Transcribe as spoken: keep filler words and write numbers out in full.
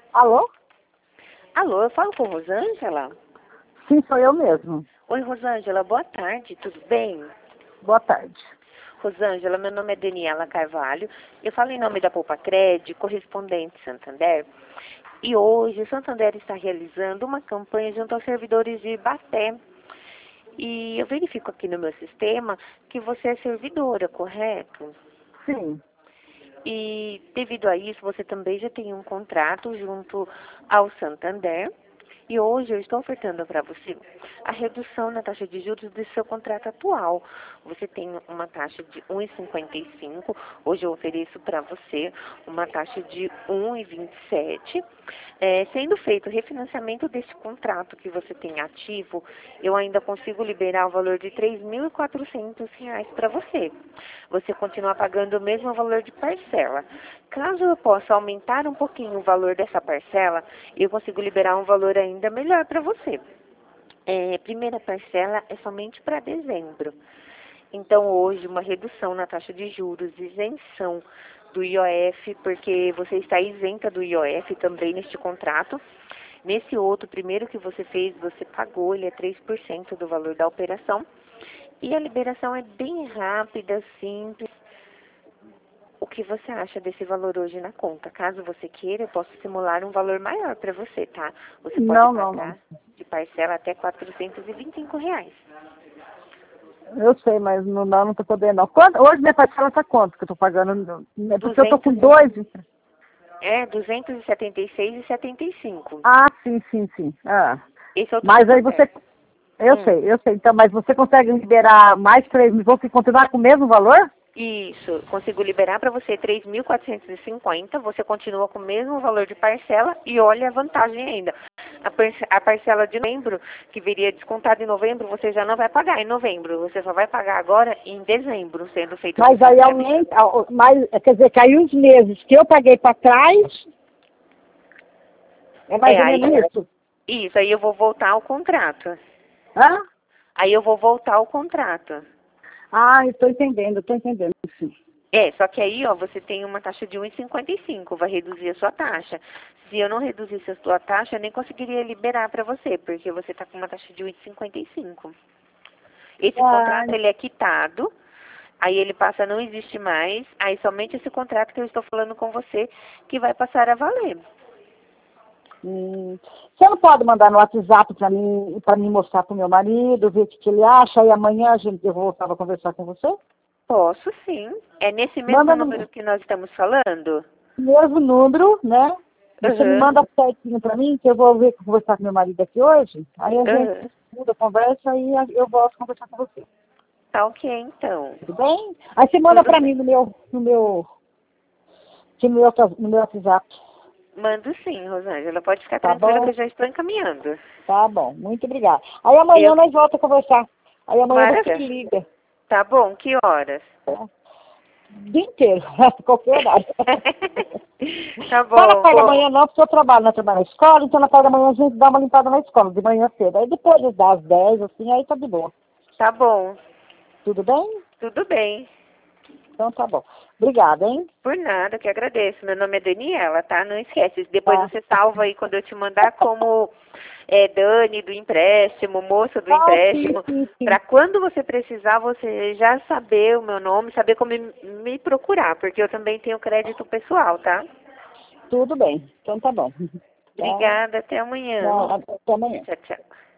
Alô? Alô, eu falo com Rosângela? Sim, sou eu mesmo. Oi, Rosângela, boa tarde, tudo bem? Boa tarde. Rosângela, meu nome é Daniela Carvalho, eu falo em nome da Poupa Cred, correspondente Santander, e hoje o Santander está realizando uma campanha junto aos servidores de Baté. E eu verifico aqui no meu sistema que você é servidora, correto? Sim. E devido a isso, você também já tem um contrato junto ao Santander. E hoje eu estou ofertando para você a redução na taxa de juros do seu contrato atual. Você tem uma taxa de um vírgula cinquenta e cinco, hoje eu ofereço para você uma taxa de um vírgula vinte e sete. É, sendo feito o refinanciamento desse contrato que você tem ativo, eu ainda consigo liberar o valor de três mil e quatrocentos reais para você. Você continua pagando o mesmo valor de parcela. Caso eu possa aumentar um pouquinho o valor dessa parcela, eu consigo liberar um valor ainda melhor para você. É, primeira parcela é somente para dezembro. Então, hoje, uma redução na taxa de juros, isenção do I O F, porque você está isenta do I O F também neste contrato. Nesse outro, primeiro que você fez, você pagou, ele é três por cento do valor da operação. E a liberação é bem rápida, simples. O que você acha desse valor hoje na conta? Caso você queira, eu posso simular um valor maior para você, tá? Você pode Não, não, não. pagar de parcela até quatrocentos e vinte e cinco reais. Eu sei, mas não dá, não tô podendo não. Quanto, hoje minha parcela tá quanto que eu tô pagando? É porque eu tô com duzentos, dois. é, duzentos e setenta e seis e setenta e cinco. Ah, sim, sim, sim. Ah. Esse é o do Mas aí você. Santander. Eu Hum. sei, eu sei. Então, mas você consegue liberar mais três mil? Vou continuar com o mesmo valor? Isso, consigo liberar para você três mil quatrocentos e cinquenta, você continua com o mesmo valor de parcela e olha a vantagem ainda. A, parce- a parcela de novembro, que viria descontada em novembro, você já não vai pagar em novembro, você só vai pagar agora em dezembro, sendo feito o Mas aí refinanciamento. aumenta, mais, quer dizer, caiu os meses que eu paguei para trás, é mais É, ou menos aí, isso. isso, aí eu vou voltar ao contrato. Hã? Aí eu vou voltar ao contrato. Ah, estou entendendo, estou entendendo, sim. É, só que aí, ó, você tem uma taxa de um vírgula cinquenta e cinco, vai reduzir a sua taxa. Se eu não reduzisse a sua taxa, eu nem conseguiria liberar para você, porque você está com uma taxa de um vírgula cinquenta e cinco. Esse Ah, contrato, ele é quitado, aí ele passa a não existe mais, aí somente esse contrato que eu estou falando com você que vai passar a valer. hum. Você não pode mandar no WhatsApp para mim, para mim mostrar para o meu marido, ver o que, que ele acha, e amanhã a gente, eu voltava a conversar com você? Posso sim. É nesse mesmo Manda no número que nós estamos falando? mesmo número, né? Você me Aham, manda certinho para mim, que eu vou ver, conversar com meu marido aqui hoje, aí a gente aham. muda a conversa e eu volto a conversar com você. Tá ok, então. Tudo bem? Aí você manda Tudo para bem. mim no meu, no meu, no meu, no meu WhatsApp. Mando sim, Rosângela. Pode ficar Tá tranquila que bom? eu já estou encaminhando. Tá bom. Muito obrigada. Aí amanhã Eu, nós voltamos a conversar. Aí amanhã você maravilha. me liga. Tá bom, que horas? Tá? O dia inteiro, qualquer horário. Tá Só na bom, parte da vou. manhã não, porque eu trabalho, né? Trabalho na escola, então na parte da manhã a gente dá uma limpada na escola, de manhã cedo. Aí depois das dez, assim, aí tá de boa. Tá bom, Tudo bem? tudo bem. Então tá bom. Obrigada, hein? Por nada, que agradeço. Meu nome é Daniela, tá? Não esquece. Depois Tá. você salva aí quando eu te mandar como é, Dani do empréstimo, moça do Ah, sim, empréstimo, sim, sim. para quando você precisar, você já saber o meu nome, saber como me me procurar, porque eu também tenho crédito pessoal, tá? Tudo bem. Então tá bom. Tá? Obrigada, até amanhã. Não, até amanhã. Tchau, tchau.